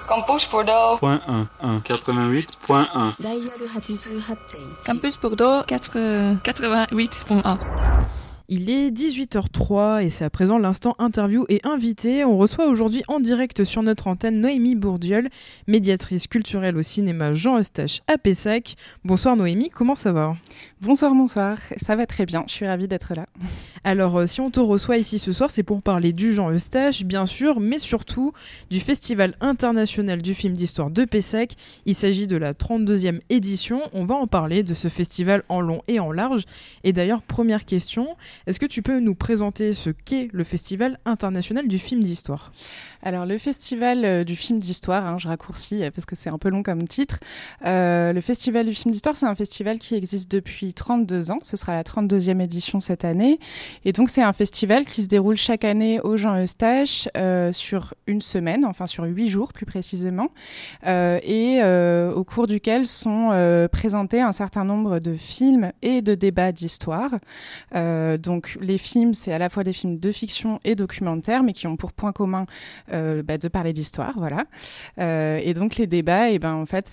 Campus Bordeaux. Point 1, 88.1. Campus Bordeaux 88.1. Il est 18h03 et c'est à présent l'instant interview et invité. On reçoit aujourd'hui en direct sur notre antenne Noémie Bourdiol, médiatrice culturelle au cinéma Jean Eustache à Pessac. Bonsoir Noémie, comment ça va ? Bonsoir, ça va très bien, je suis ravie d'être là. Alors si on te reçoit ici ce soir, c'est pour parler du Jean Eustache, bien sûr, mais surtout du Festival international du film d'histoire de Pessac. Il s'agit de la 32e édition, on va en parler de ce festival en long et en large. Et d'ailleurs, première question, est-ce que tu peux nous présenter ce qu'est le Festival international du film d'histoire ? Alors le Festival du film d'histoire, je raccourcis parce que c'est un peu long comme titre. Le Festival du film d'histoire, c'est un festival qui existe depuis 32 ans. Ce sera la 32e édition cette année. Et donc c'est un festival qui se déroule chaque année au Jean Eustache sur une semaine, enfin sur 8 jours plus précisément, et au cours duquel sont présentés un certain nombre de films et de débats d'histoire. Donc les films, c'est à la fois des films de fiction et documentaires, mais qui ont pour point commun de parler d'histoire, voilà. Et donc les débats, en fait,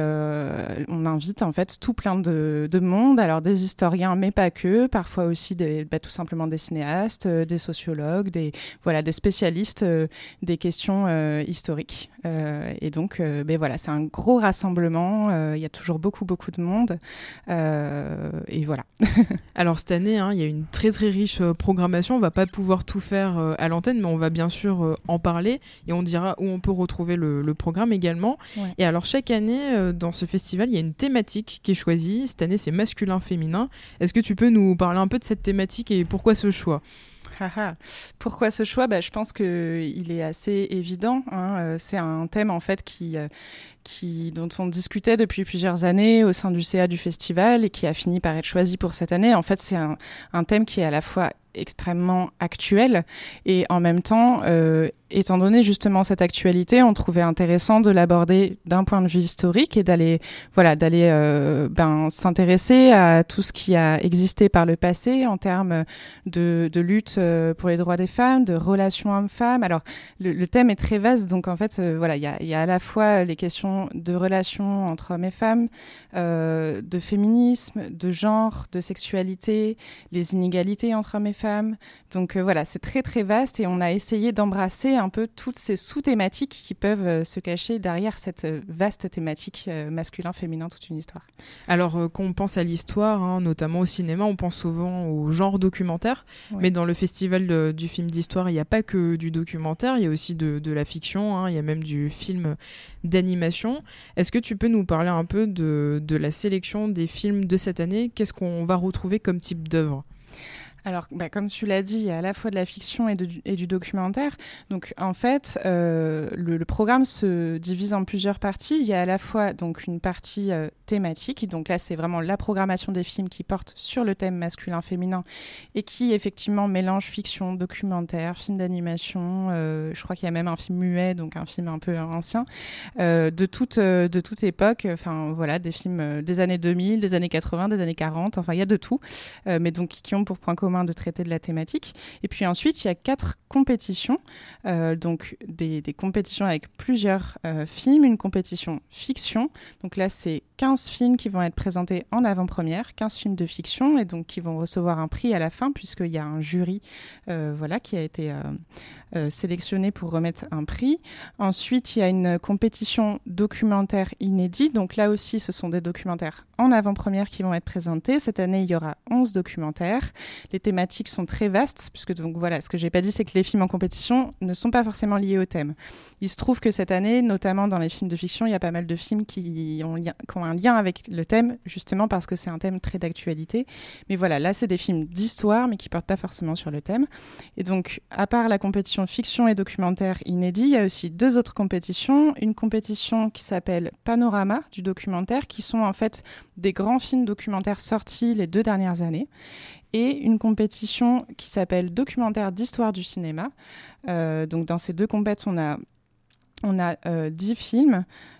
on invite en fait tout plein de monde, alors des historiens, mais pas que, parfois aussi tout simplement des cinéastes, des sociologues, des spécialistes des questions historiques. Et donc, c'est un gros rassemblement. Il y a toujours beaucoup de monde, et voilà. Alors cette année, il y a une très très riche programmation. On va pas pouvoir tout faire à l'antenne, mais on va bien sûr en parler et on dira où on peut retrouver le programme également. Ouais. Et alors chaque année, dans ce festival, il y a une thématique qui est choisie. Cette année, c'est masculin-féminin. Est-ce que tu peux nous parler un peu de cette thématique et pourquoi ce choix ? Pourquoi ce choix ? Je pense qu'il est assez évident. C'est un thème en fait dont on discutait depuis plusieurs années au sein du CA du festival et qui a fini par être choisi pour cette année. En fait, c'est un thème qui est à la fois extrêmement actuel et en même temps, étant donné justement cette actualité, on trouvait intéressant de l'aborder d'un point de vue historique et d'aller s'intéresser à tout ce qui a existé par le passé en termes de lutte pour les droits des femmes, de relations hommes-femmes. Alors, le thème est très vaste, donc en fait, il y a à la fois les questions de relations entre hommes et femmes, de féminisme, de genre, de sexualité, les inégalités entre hommes et femmes. Donc c'est très très vaste et on a essayé d'embrasser un peu toutes ces sous-thématiques qui peuvent se cacher derrière cette vaste thématique masculin-féminin, toute une histoire. Alors quand on pense à l'histoire, notamment au cinéma, on pense souvent au genre documentaire, ouais. Mais dans le festival du film d'histoire, il n'y a pas que du documentaire, il y a aussi de la fiction, il y a même du film d'animation. Est-ce que tu peux nous parler un peu de la sélection des films de cette année ? Qu'est-ce qu'on va retrouver comme type d'œuvre ? Alors, comme tu l'as dit, il y a à la fois de la fiction et du documentaire. Donc, en fait, le programme se divise en plusieurs parties. Il y a à la fois donc une partie thématique. Donc là, c'est vraiment la programmation des films qui portent sur le thème masculin-féminin et qui, effectivement, mélange fiction, documentaire, film d'animation. Je crois qu'il y a même un film muet, donc un film un peu ancien, de toute époque. Enfin, voilà, des films des années 2000, des années 80, des années 40. Enfin, il y a de tout. Mais donc, qui ont pour point commun de traiter de la thématique. Et puis ensuite, il y a 4 compétitions, donc des compétitions avec plusieurs films, une compétition fiction. Donc là, c'est 15 films qui vont être présentés en avant-première, 15 films de fiction, et donc qui vont recevoir un prix à la fin, puisqu'il y a un jury qui a été sélectionné pour remettre un prix. Ensuite, il y a une compétition documentaire inédit. Donc là aussi, ce sont des documentaires en avant-première qui vont être présentés. Cette année, il y aura 11 documentaires. Les thématiques sont très vastes, puisque donc voilà, ce que j'ai pas dit, c'est que les films en compétition ne sont pas forcément liés au thème. Il se trouve que cette année, notamment dans les films de fiction, il y a pas mal de films qui ont un lien avec le thème, justement parce que c'est un thème très d'actualité. Mais voilà, là, c'est des films d'histoire, mais qui portent pas forcément sur le thème. Et donc, à part la compétition fiction et documentaire inédit, il y a aussi 2 autres compétitions. Une compétition qui s'appelle Panorama du documentaire, qui sont en fait des grands films documentaires sortis les 2 dernières années. Et une compétition qui s'appelle Documentaire d'histoire du cinéma. Donc dans ces 2 compétitions, on a 10 films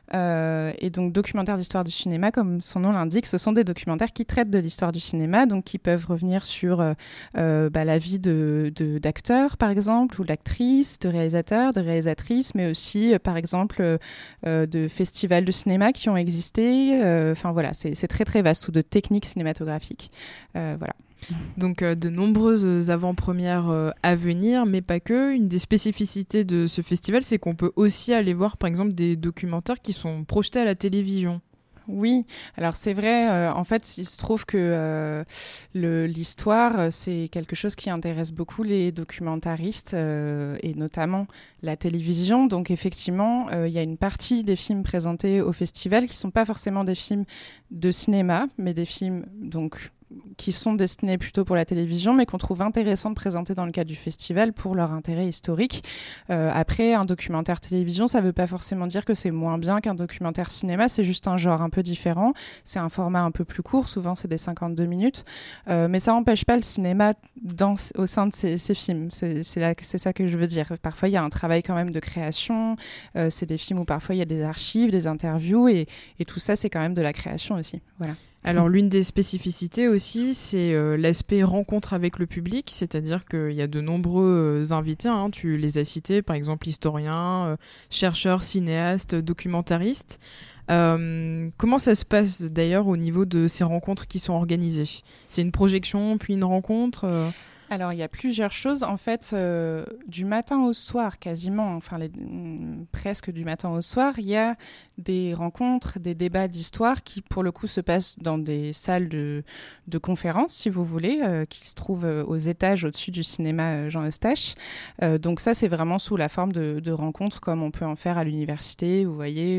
Et donc, documentaires d'histoire du cinéma, comme son nom l'indique, ce sont des documentaires qui traitent de l'histoire du cinéma, donc qui peuvent revenir sur la vie d'acteurs, par exemple, ou d'actrices, de réalisateurs, de réalisatrices, mais aussi, par exemple, de festivals de cinéma qui ont existé. Enfin, voilà, c'est très, très vaste, ou de techniques cinématographiques. Voilà. Donc de nombreuses avant-premières à venir, mais pas que. Une des spécificités de ce festival, c'est qu'on peut aussi aller voir par exemple des documentaires qui sont projetés à la télévision. Oui, alors c'est vrai, en fait, il se trouve que l'histoire, c'est quelque chose qui intéresse beaucoup les documentaristes et notamment la télévision. Donc effectivement, il y a une partie des films présentés au festival qui ne sont pas forcément des films de cinéma, mais des films donc qui sont destinés plutôt pour la télévision, mais qu'on trouve intéressant de présenter dans le cadre du festival pour leur intérêt historique. Après, un documentaire télévision, ça ne veut pas forcément dire que c'est moins bien qu'un documentaire cinéma, c'est juste un genre un peu différent. C'est un format un peu plus court, souvent c'est des 52 minutes, mais ça n'empêche pas le cinéma au sein de ces films. C'est ça que je veux dire. Parfois, il y a un travail quand même de création, c'est des films où parfois il y a des archives, des interviews, et tout ça, c'est quand même de la création aussi. Voilà. Alors l'une des spécificités aussi, c'est l'aspect rencontre avec le public, c'est-à-dire qu'il y a de nombreux invités, hein, tu les as cités, par exemple historiens, chercheurs, cinéastes, documentaristes. Comment ça se passe d'ailleurs au niveau de ces rencontres qui sont organisées ? C'est une projection, puis une rencontre Alors, il y a plusieurs choses. En fait, du matin au soir, quasiment, presque du matin au soir, il y a des rencontres, des débats d'histoire qui, pour le coup, se passent dans des salles de conférences, si vous voulez, qui se trouvent aux étages au-dessus du cinéma Jean Eustache. Donc ça, c'est vraiment sous la forme de rencontres comme on peut en faire à l'université, vous voyez,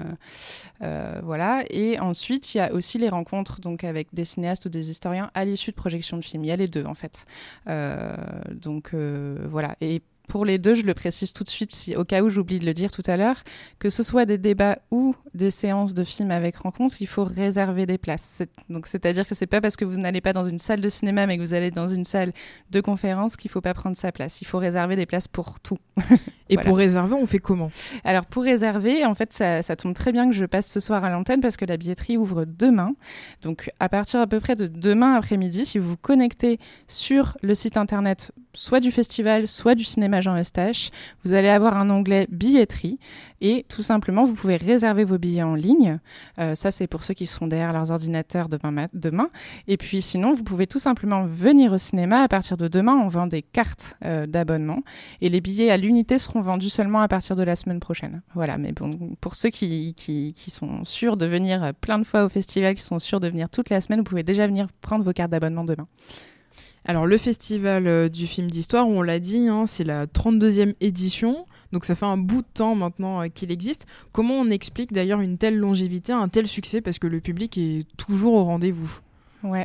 voilà. Et ensuite, il y a aussi les rencontres donc, avec des cinéastes ou des historiens à l'issue de projections de films. Il y a les deux, en fait. Voilà. Et pour les deux, je le précise tout de suite, au cas où j'oublie de le dire tout à l'heure, que ce soit des débats ou des séances de films avec rencontres, il faut réserver des places. Donc, c'est-à-dire que c'est pas parce que vous n'allez pas dans une salle de cinéma, mais que vous allez dans une salle de conférence qu'il faut pas prendre sa place. Il faut réserver des places pour tout. Et voilà. Pour réserver, on fait comment ? Alors, pour réserver, en fait, ça tombe très bien que je passe ce soir à l'antenne parce que la billetterie ouvre demain. Donc, à partir à peu près de demain après-midi, si vous vous connectez sur le site internet soit du festival, soit du cinéma Jean Eustache, vous allez avoir un onglet billetterie et tout simplement, vous pouvez réserver vos billets en ligne. Ça, c'est pour ceux qui seront derrière leurs ordinateurs demain. Et puis sinon, vous pouvez tout simplement venir au cinéma. À partir de demain, on vend des cartes d'abonnement et les billets à l'unité seront vendus seulement à partir de la semaine prochaine. Voilà, mais bon, pour ceux qui sont sûrs de venir plein de fois au festival, qui sont sûrs de venir toute la semaine, vous pouvez déjà venir prendre vos cartes d'abonnement demain. Alors le festival du film d'histoire, on l'a dit, hein, c'est la 32e édition, donc ça fait un bout de temps maintenant qu'il existe. Comment on explique d'ailleurs une telle longévité, un tel succès, parce que le public est toujours au rendez-vous ? Ouais,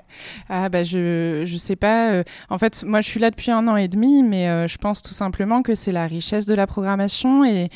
je sais pas. En fait, moi, je suis là depuis 1 an et demi, mais je pense tout simplement que c'est la richesse de la programmation et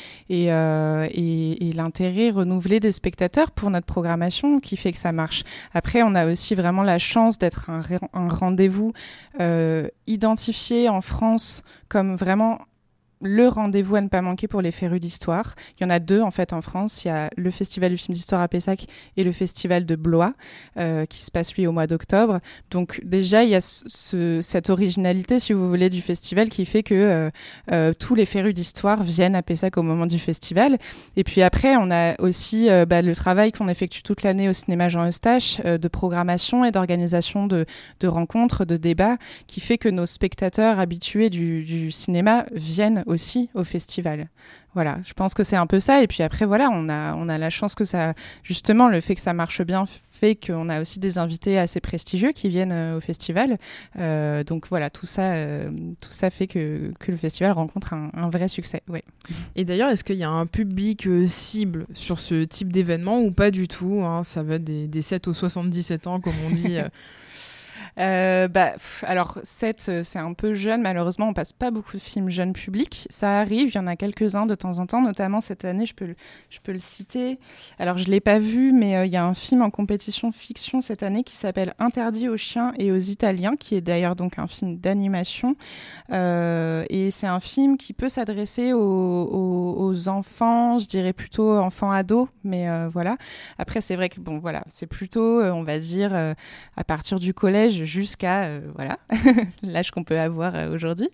l'intérêt renouvelé des spectateurs pour notre programmation qui fait que ça marche. Après, on a aussi vraiment la chance d'être un rendez-vous identifié en France comme vraiment le rendez-vous à ne pas manquer pour les férus d'histoire. Il y en a 2 en fait en France. Il y a le Festival du film d'histoire à Pessac et le Festival de Blois qui se passe lui au mois d'octobre. Donc déjà il y a cette originalité si vous voulez du festival qui fait que tous les férus d'histoire viennent à Pessac au moment du festival. Et puis après on a aussi le travail qu'on effectue toute l'année au cinéma Jean Eustache de programmation et d'organisation de rencontres, de débats qui fait que nos spectateurs habitués du cinéma viennent aussi au festival. Voilà, je pense que c'est un peu ça. Et puis après, voilà, on a la chance que ça, justement, le fait que ça marche bien fait qu'on a aussi des invités assez prestigieux qui viennent au festival. Donc voilà, tout ça fait que le festival rencontre un vrai succès. Ouais. Et d'ailleurs, est-ce qu'il y a un public cible sur ce type d'événement ou pas du tout, hein ? Ça va des 7 aux 77 ans, comme on dit Alors 7, c'est un peu jeune. Malheureusement, on passe pas beaucoup de films jeunes publics. Ça arrive, il y en a quelques-uns de temps en temps. Notamment cette année, je peux le citer. Alors je l'ai pas vu, mais il y a un film en compétition fiction cette année qui s'appelle Interdit aux chiens et aux Italiens, qui est d'ailleurs donc un film d'animation. Et c'est un film qui peut s'adresser aux enfants, je dirais plutôt enfants-ados, mais voilà. Après, c'est vrai que c'est plutôt, on va dire, à partir du collège jusqu'à l'âge qu'on peut avoir aujourd'hui.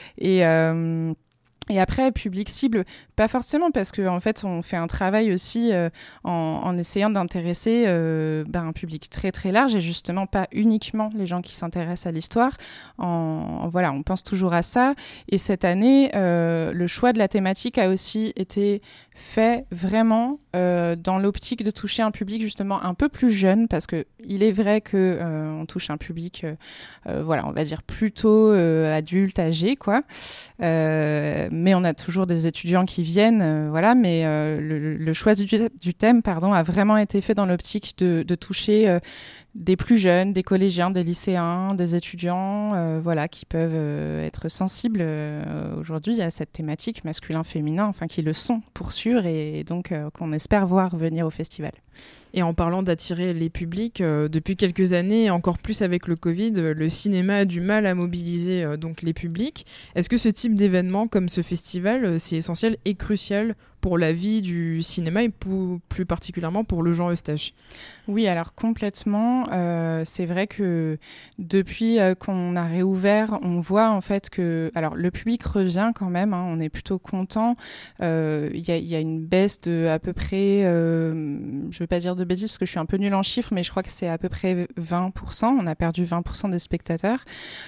Et après, public cible, pas forcément, parce qu'en fait, on fait un travail aussi en essayant d'intéresser un public très très large, et justement pas uniquement les gens qui s'intéressent à l'histoire. On pense toujours à ça. Et cette année, le choix de la thématique a aussi été fait vraiment dans l'optique de toucher un public justement un peu plus jeune, parce que il est vrai que on touche un public, on va dire plutôt adulte, âgé, quoi. Mais on a toujours des étudiants qui viennent, mais le choix du thème, a vraiment été fait dans l'optique de toucher des plus jeunes, des collégiens, des lycéens, des étudiants, qui peuvent être sensibles aujourd'hui à cette thématique masculin-féminin, qui le sont pour sûr, et donc qu'on espère voir venir au festival. Et en parlant d'attirer les publics, depuis quelques années, encore plus avec le Covid, le cinéma a du mal à mobiliser donc les publics. Est-ce que ce type d'événement comme ce festival, c'est essentiel et crucial pour la vie du cinéma et plus particulièrement pour le Jean Eustache? Oui, alors complètement. C'est vrai que depuis qu'on a réouvert, on voit en fait que le public revient quand même, on est plutôt content. Il y a une baisse de à peu près, je veux pas dire de bêtises parce que je suis un peu nulle en chiffres, mais je crois que c'est à peu près 20%. On a perdu 20% des spectateurs.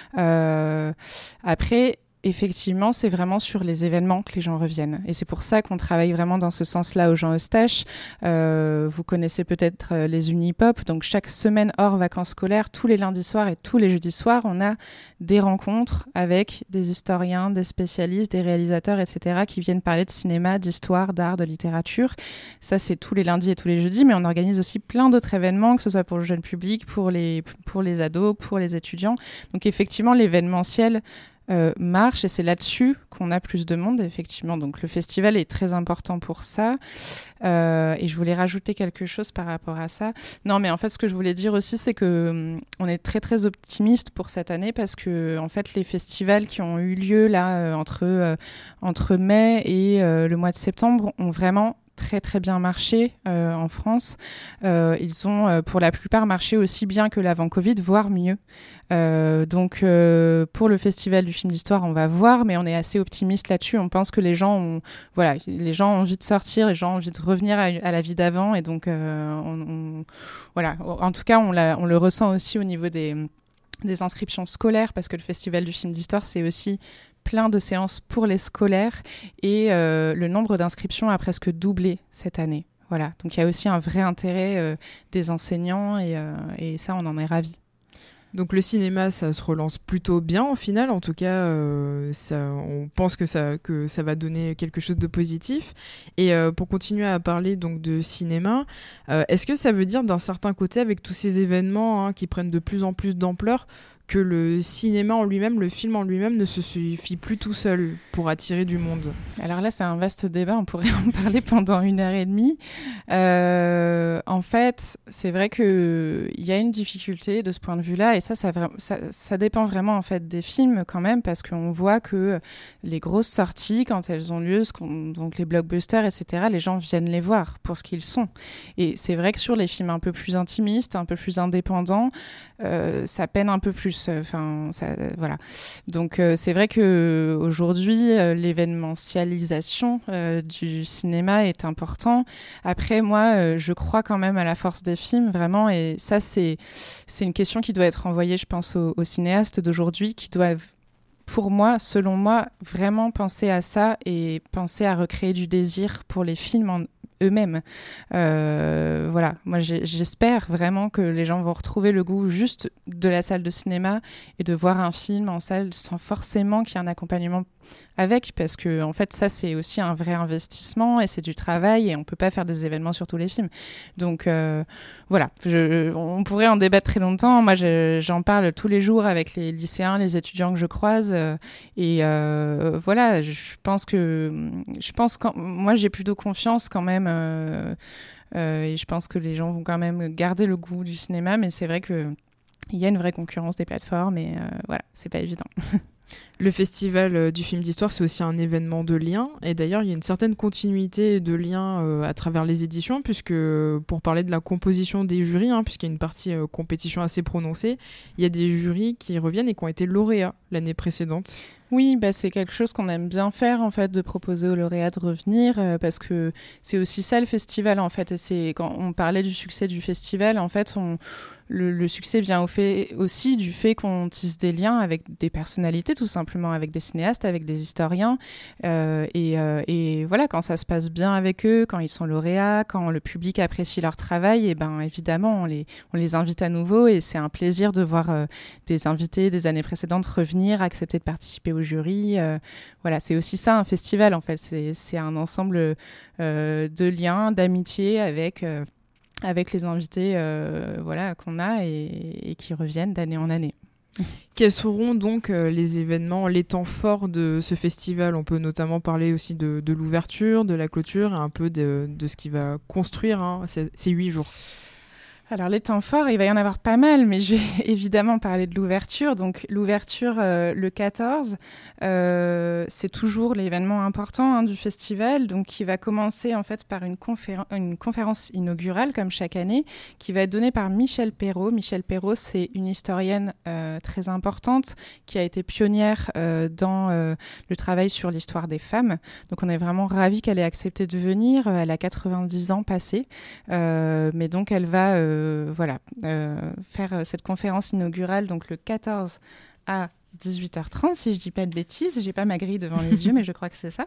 Après, effectivement, c'est vraiment sur les événements que les gens reviennent. Et c'est pour ça qu'on travaille vraiment dans ce sens-là au Jean Eustache. Vous connaissez peut-être les Unipop. Donc, chaque semaine hors vacances scolaires, tous les lundis soirs et tous les jeudis soirs, on a des rencontres avec des historiens, des spécialistes, des réalisateurs, etc., qui viennent parler de cinéma, d'histoire, d'art, de littérature. Ça, c'est tous les lundis et tous les jeudis. Mais on organise aussi plein d'autres événements, que ce soit pour le jeune public, pour les ados, pour les étudiants. Donc, effectivement, l'événementiel marche, et c'est là-dessus qu'on a plus de monde, effectivement. Donc le festival est très important pour ça, et je voulais rajouter quelque chose par rapport à ça. Non, mais en fait, ce que je voulais dire aussi, c'est que on est très très optimiste pour cette année, parce que en fait, les festivals qui ont eu lieu là entre mai et le mois de septembre ont vraiment très très bien marché en France. Ils ont pour la plupart marché aussi bien que l'avant Covid, voire mieux. Donc pour le festival du film d'histoire, on va voir, mais on est assez optimiste là-dessus. On pense que les gens ont envie de sortir, les gens ont envie de revenir à la vie d'avant, et donc en tout cas on le ressent aussi au niveau des inscriptions scolaires, parce que le festival du film d'histoire, c'est aussi plein de séances pour les scolaires, et le nombre d'inscriptions a presque doublé cette année. Voilà, donc il y a aussi un vrai intérêt des enseignants, et ça, on en est ravis. Donc le cinéma, ça se relance plutôt bien au final. En tout cas, on pense que ça va donner quelque chose de positif. Et pour continuer à parler donc de cinéma, est-ce que ça veut dire d'un certain côté, avec tous ces événements qui prennent de plus en plus d'ampleur, que le cinéma en lui-même, le film en lui-même ne se suffit plus tout seul pour attirer du monde? Alors là, c'est un vaste débat, on pourrait en parler pendant 1h30. En fait, c'est vrai qu'il y a une difficulté de ce point de vue-là, et ça dépend vraiment en fait des films quand même, parce qu'on voit que les grosses sorties, quand elles ont lieu, donc les blockbusters, etc., les gens viennent les voir pour ce qu'ils sont. Et c'est vrai que sur les films un peu plus intimistes, un peu plus indépendants, ça peine un peu plus. Voilà. Donc c'est vrai que aujourd'hui l'événementialisation du cinéma est important. Après, moi, je crois quand même à la force des films, vraiment, et ça c'est une question qui doit être envoyée, je pense, aux cinéastes d'aujourd'hui, qui doivent, pour moi, selon moi, vraiment penser à ça et penser à recréer du désir pour les films eux-mêmes. Voilà, moi j'espère vraiment que les gens vont retrouver le goût juste de la salle de cinéma et de voir un film en salle sans forcément qu'il y ait un accompagnement avec, parce que en fait ça c'est aussi un vrai investissement et c'est du travail et on peut pas faire des événements sur tous les films. Donc voilà, on pourrait en débattre très longtemps. Moi j'en parle tous les jours avec les lycéens, les étudiants que je croise et voilà, je pense moi j'ai plutôt confiance quand même et je pense que les gens vont quand même garder le goût du cinéma, mais c'est vrai que il y a une vraie concurrence des plateformes et voilà, c'est pas évident. Le festival du film d'histoire, c'est aussi un événement de lien. Et d'ailleurs, il y a une certaine continuité de lien à travers les éditions, puisque pour parler de la composition des jurys, puisqu'il y a une partie compétition assez prononcée, il y a des jurys qui reviennent et qui ont été lauréats l'année précédente. Oui, c'est quelque chose qu'on aime bien faire, en fait, de proposer aux lauréats de revenir, parce que c'est aussi ça le festival, en fait. Et c'est quand on parlait du succès du festival, en fait, le succès vient aussi du fait qu'on tisse des liens avec des personnalités, tout simplement, avec des cinéastes, avec des historiens. Et voilà, quand ça se passe bien avec eux, quand ils sont lauréats, quand le public apprécie leur travail, et ben évidemment, on les invite à nouveau. Et c'est un plaisir de voir des invités des années précédentes revenir, accepter de participer au jury. Voilà, c'est aussi ça un festival, en fait. C'est un ensemble de liens, d'amitié avec les invités voilà, qu'on a et qui reviennent d'année en année. Quels seront donc les événements, les temps forts de ce festival ? On peut notamment parler aussi de l'ouverture, de la clôture et un peu de ce qui va construire ces 8 jours. Alors, les temps forts, il va y en avoir pas mal, mais je vais évidemment parler de l'ouverture. Donc, l'ouverture, le 14, c'est toujours l'événement important du festival, donc qui va commencer en fait par une conférence inaugurale, comme chaque année, qui va être donnée par Michèle Perrault. Michèle Perrault, c'est une historienne très importante qui a été pionnière dans le travail sur l'histoire des femmes. Donc, on est vraiment ravis qu'elle ait accepté de venir. Elle a 90 ans passés, mais donc elle va faire cette conférence inaugurale donc le 14 à 18h30, si je dis pas de bêtises. J'ai pas ma grille devant les yeux, mais je crois que c'est ça.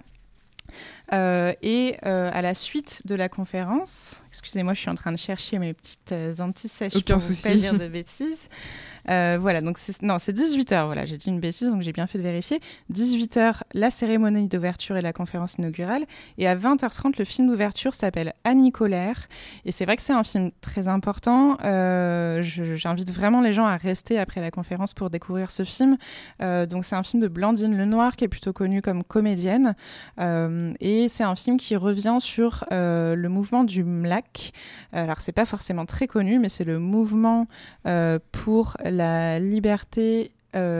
Et à la suite de la conférence, excusez-moi, je suis en train de chercher mes petites anti-sèches Aucun pour souci. ne pas dire de bêtises. Voilà, donc c'est 18h, voilà, j'ai dit une bêtise, donc j'ai bien fait de vérifier. 18h, la cérémonie d'ouverture et la conférence inaugurale. Et à 20h30, le film d'ouverture s'appelle Annie Colère. Et c'est vrai que c'est un film très important. J'invite vraiment les gens à rester après la conférence pour découvrir ce film. Donc c'est un film de Blandine Lenoir, qui est plutôt connue comme comédienne. Et c'est un film qui revient sur le mouvement du MLAC. Alors c'est pas forcément très connu, mais c'est le mouvement pour la liberté...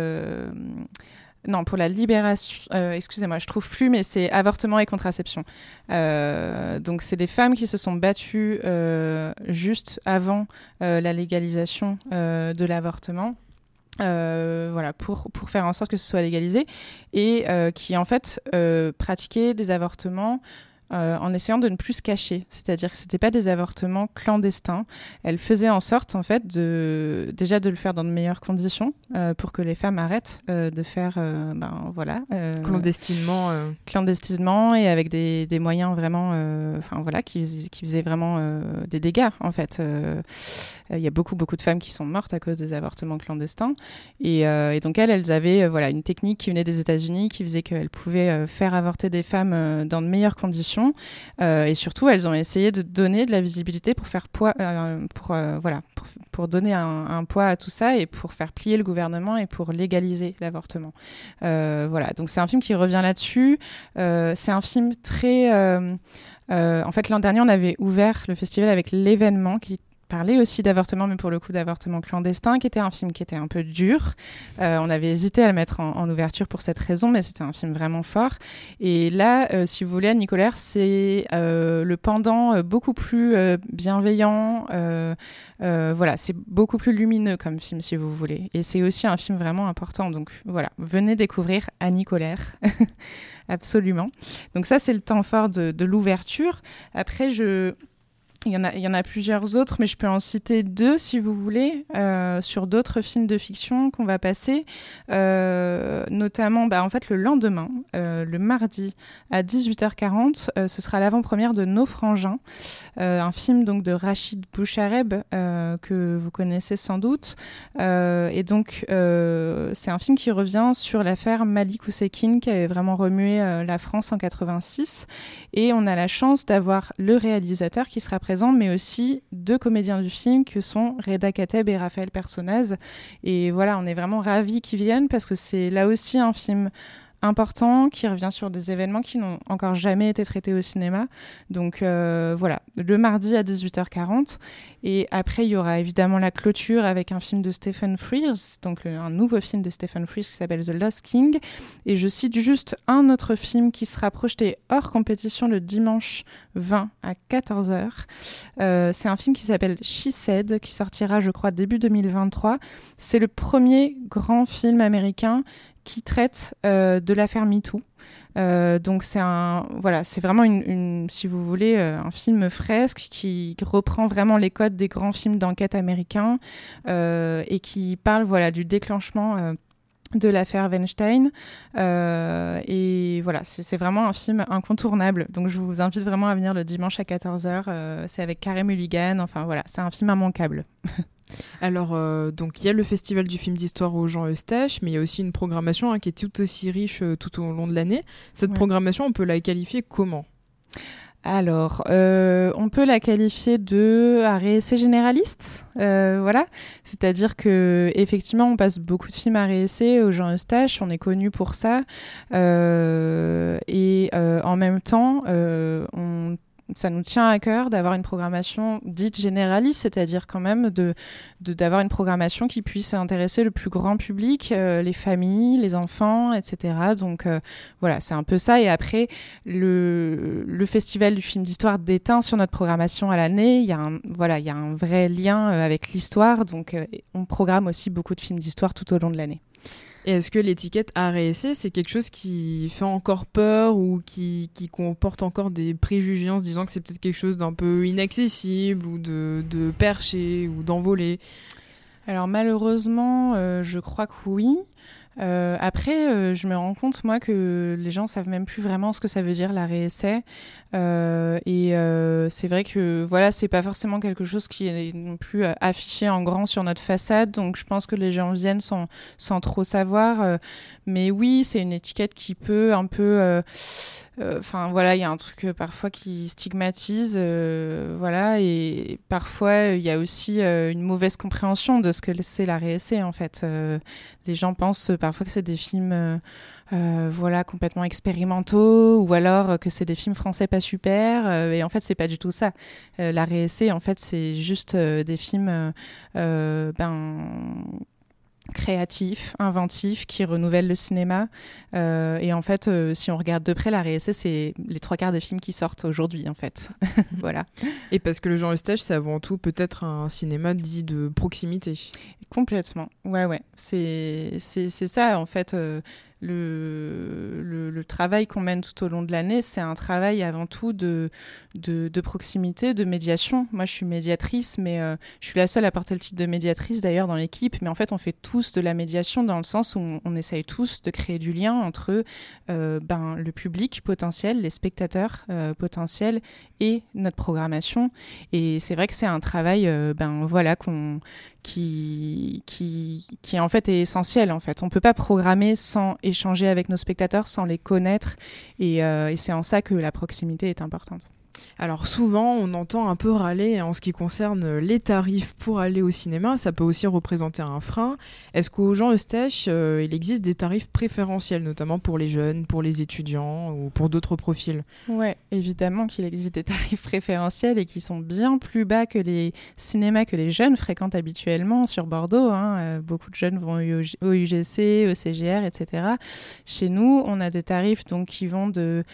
pour la libération... excusez-moi, je trouve plus, mais c'est avortement et contraception. Donc, c'est des femmes qui se sont battues juste avant la légalisation de l'avortement. Voilà, pour faire en sorte que ce soit légalisé. Et qui, en fait, pratiquaient des avortements... en essayant de ne plus se cacher. C'est-à-dire que ce n'étaient pas des avortements clandestins. Elle faisait en sorte, en fait, déjà de le faire dans de meilleures conditions pour que les femmes arrêtent de faire, clandestinement et avec des moyens vraiment, qui faisaient vraiment des dégâts, en fait. Il y a beaucoup de femmes qui sont mortes à cause des avortements clandestins. Et donc, elles avaient une technique qui venait des États-Unis qui faisait qu'elles pouvaient faire avorter des femmes dans de meilleures conditions. Et surtout, elles ont essayé de donner de la visibilité pour faire poids, pour donner un poids à tout ça et pour faire plier le gouvernement et pour légaliser l'avortement. Donc c'est un film qui revient là-dessus. C'est un film très... en fait, l'an dernier, on avait ouvert le festival avec L'événement qui parlait aussi d'avortement, mais pour le coup d'avortement clandestin, qui était un film qui était un peu dur. On avait hésité à le mettre en ouverture pour cette raison, mais c'était un film vraiment fort. Et là, si vous voulez, Annie Colère, c'est le pendant beaucoup plus bienveillant. C'est beaucoup plus lumineux comme film, si vous voulez. Et c'est aussi un film vraiment important. Donc voilà, venez découvrir Annie Colère. Absolument. Donc ça, c'est le temps fort de l'ouverture. Après, Il y en a plusieurs autres, mais je peux en citer 2 si vous voulez, sur d'autres films de fiction qu'on va passer. Notamment, en fait, le lendemain, le mardi à 18h40, ce sera l'avant-première de Nos Frangins, un film donc de Rachid Bouchareb, que vous connaissez sans doute. Et donc, c'est un film qui revient sur l'affaire Malik Oussekine, qui avait vraiment remué la France en 86. Et on a la chance d'avoir le réalisateur qui sera présent, mais aussi 2 comédiens du film que sont Reda Kateb et Raphaël Personnaz. Et voilà, on est vraiment ravis qu'ils viennent parce que c'est là aussi un film important qui revient sur des événements qui n'ont encore jamais été traités au cinéma. Donc voilà, le mardi à 18h40. Et après, il y aura évidemment la clôture avec un film de Stephen Frears, donc un nouveau film de Stephen Frears qui s'appelle The Lost King. Et je cite juste un autre film qui sera projeté hors compétition le dimanche 20 à 14h. C'est un film qui s'appelle She Said, qui sortira, je crois, début 2023. C'est le premier grand film américain qui traite de l'affaire MeToo. Donc c'est vraiment si vous voulez, un film fresque qui reprend vraiment les codes des grands films d'enquête américains et qui parle du déclenchement de l'affaire Weinstein. Et voilà, c'est vraiment un film incontournable. Donc je vous invite vraiment à venir le dimanche à 14h. C'est avec Carey Mulligan. Enfin voilà, c'est un film immanquable. Alors, donc il y a le festival du film d'histoire au Jean Eustache, mais il y a aussi une programmation qui est tout aussi riche tout au long de l'année. Cette programmation, on peut la qualifier comment ? Alors, on peut la qualifier de art et essai généraliste, voilà. C'est-à-dire que effectivement, on passe beaucoup de films art et essai au Jean Eustache, on est connu pour ça, et en même temps, ça nous tient à cœur d'avoir une programmation dite généraliste, c'est-à-dire quand même d'avoir une programmation qui puisse intéresser le plus grand public, les familles, les enfants, etc. Donc voilà, c'est un peu ça. Et après, le Festival du film d'histoire déteint sur notre programmation à l'année. Il y a un vrai lien avec l'histoire, donc on programme aussi beaucoup de films d'histoire tout au long de l'année. Et est-ce que l'étiquette art et essai, c'est quelque chose qui fait encore peur ou qui comporte encore des préjugés en se disant que c'est peut-être quelque chose d'un peu inaccessible ou de perché ou d'envolé ? Alors malheureusement, je crois que oui. Après, je me rends compte, moi, que les gens savent même plus vraiment ce que ça veut dire l'art et essai. Et c'est vrai que c'est pas forcément quelque chose qui est non plus affiché en grand sur notre façade, donc je pense que les gens viennent sans trop savoir. Mais oui, c'est une étiquette qui peut un peu... il y a un truc parfois qui stigmatise, et parfois il y a aussi une mauvaise compréhension de ce que c'est l'art et essai, en fait. Les gens pensent parfois que c'est des films... complètement expérimentaux, ou alors que c'est des films français pas super, et en fait c'est pas du tout ça. L'art et essai, en fait, c'est juste des films créatifs, inventifs, qui renouvellent le cinéma. Et en fait, si on regarde de près, l'art et essai, c'est les 3/4 des films qui sortent aujourd'hui, en fait. Voilà. Et parce que le Jean Eustache, c'est avant tout peut-être un cinéma dit de proximité. Complètement. Ouais. C'est ça, en fait. Le travail qu'on mène tout au long de l'année, c'est un travail avant tout de proximité, de médiation. Moi, je suis médiatrice, mais je suis la seule à porter le titre de médiatrice d'ailleurs dans l'équipe. Mais en fait, on fait tous de la médiation dans le sens où on essaye tous de créer du lien entre le public potentiel, les spectateurs potentiels et notre programmation. Et c'est vrai que c'est un travail qui en fait est essentiel, en fait. On peut pas programmer sans échanger avec nos spectateurs, sans les connaître, et c'est en ça que la proximité est importante. Alors souvent, on entend un peu râler en ce qui concerne les tarifs pour aller au cinéma. Ça peut aussi représenter un frein. Est-ce qu'au Jean Eustache, il existe des tarifs préférentiels, notamment pour les jeunes, pour les étudiants ou pour d'autres profils ? Ouais, évidemment qu'il existe des tarifs préférentiels et qui sont bien plus bas que les cinémas que les jeunes fréquentent habituellement sur Bordeaux. Beaucoup de jeunes vont au UGC, au CGR, etc. Chez nous, on a des tarifs donc, qui vont de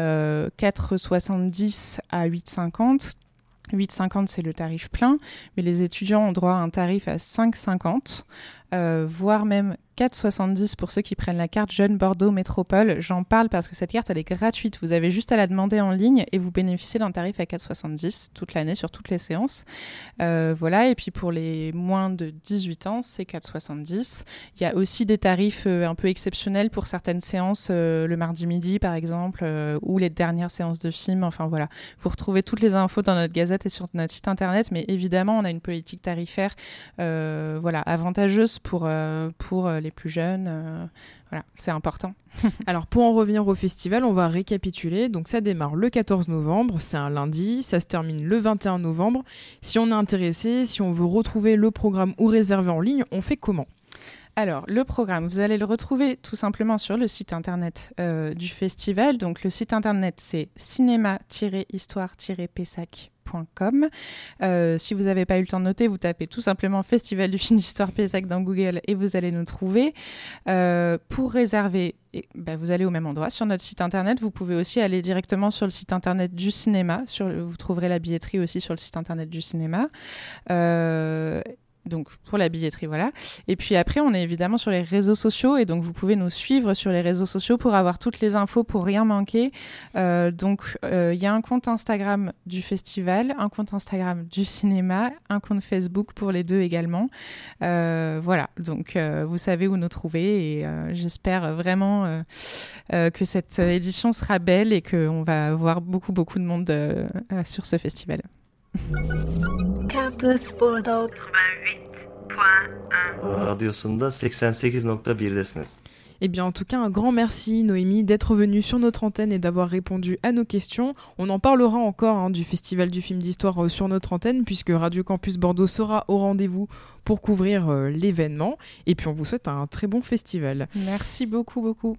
4,70 à 8,50. 8,50 c'est le tarif plein, mais les étudiants ont droit à un tarif à 5,50, voire même 4,70 pour ceux qui prennent la carte Jeune Bordeaux Métropole. J'en parle parce que cette carte, elle est gratuite. Vous avez juste à la demander en ligne et vous bénéficiez d'un tarif à 4,70 toute l'année sur toutes les séances. Voilà, et puis pour les moins de 18 ans, c'est 4,70. Il y a aussi des tarifs un peu exceptionnels pour certaines séances, le mardi midi par exemple, ou les dernières séances de films. Enfin voilà, vous retrouvez toutes les infos dans notre gazette et sur notre site internet, mais évidemment, on a une politique tarifaire avantageuse pour les plus jeunes. Voilà, c'est important. Alors pour en revenir au festival, on va récapituler. Donc ça démarre le 14 novembre, c'est un lundi, ça se termine le 21 novembre. Si on est intéressé, si on veut retrouver le programme ou réserver en ligne, on fait comment ? Alors, le programme, vous allez le retrouver tout simplement sur le site internet du festival. Donc, le site internet, c'est cinéma-histoire-pessac.com. Si vous n'avez pas eu le temps de noter, vous tapez tout simplement Festival du film d'histoire Pessac dans Google et vous allez nous trouver. Pour réserver, vous allez au même endroit sur notre site internet. Vous pouvez aussi aller directement sur le site internet du cinéma. Vous trouverez la billetterie aussi sur le site internet du cinéma. Donc pour la billetterie, voilà. Et puis après, on est évidemment sur les réseaux sociaux et donc vous pouvez nous suivre sur les réseaux sociaux pour avoir toutes les infos, pour rien manquer. Donc il y a un compte Instagram du festival, un compte Instagram du cinéma, un compte Facebook pour les deux également. Voilà, donc vous savez où nous trouver et j'espère vraiment que cette édition sera belle et qu'on va voir beaucoup de monde sur ce festival. Campus Bordeaux 88.1 Radyosunda 88.1'desiniz. Eh bien, en tout cas, un grand merci, Noémie, d'être venue sur notre antenne et d'avoir répondu à nos questions. On en parlera encore du Festival du film d'histoire sur notre antenne, puisque Radio Campus Bordeaux sera au rendez-vous pour couvrir l'événement. Et puis, on vous souhaite un très bon festival. Merci beaucoup.